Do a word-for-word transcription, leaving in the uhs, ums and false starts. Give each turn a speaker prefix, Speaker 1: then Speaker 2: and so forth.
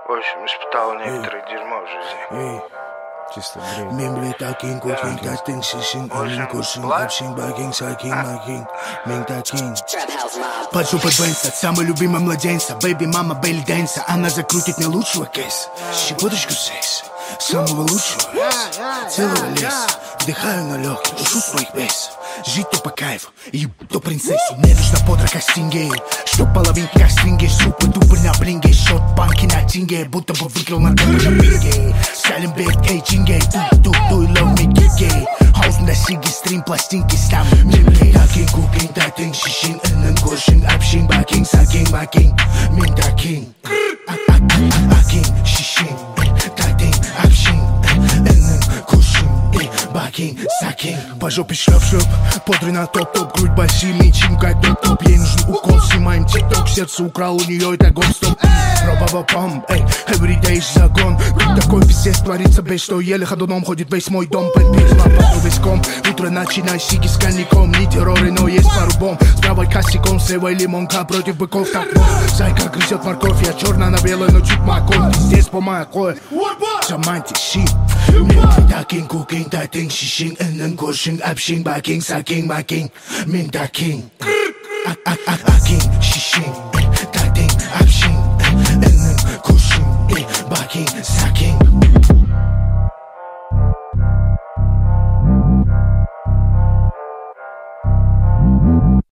Speaker 1: В общем, испытал некоторое дерьмо в жизни.
Speaker 2: Чисто бред.
Speaker 3: Мембле такин кукин кастинг шишин элин куршин апшин багин сакин магин мен такин. Под жопой Бенса, самый любимый младенца, бэби мама белли дэнса, она закрутит мне лучшего кейса. Щепоточку секса, самого лучшего, целого леса. Вдыхаю на легкие, душу своих бес. Жить то по кайфу, ебто принцессу. Мне нужна подра кастинге, чтоб половинка стринге. Супер дубль на блинге, шот банки на тинге. Будто бы выиграл на на бинге. Саленберг, эй, джинге, ту, ту, ту, и лов ми гиге. Хаус на сиги, стрим, пластинки, стам. Мемле, такин, кукин, татин, шишин, энен, кошин, апшин, бакин, сакин, макин. Мен такин, акин, шишин, татин, апшин, энен, кошин, бакин, сакин. По жопе шлеп-шлеп, подры на топ-топ. Грудь большими, чем как топ-топ. Ей нужен укол, снимаем тик-ток. Сердце украл у нее, это гоп-стоп. Пробовал пам, эй, everyday загон. Тут такой пиздец творится без что. Еле ходуном ходит весь мой дом. Пен-пиз, лопату весь ком. Утро начинай сики с коньяком. Не терроры, но есть пару бомб. С правой косяком, с левой лимонка. Против быков так вот. Зайка грызет морковь, я черная на белой, но чуть маком. Пиздец по макой. Шаманти, щит. Мен такин, кукин, татин, шишин, энен, кошин, апшин, бакин, сакин, макин. Мен такин, акин, шишин.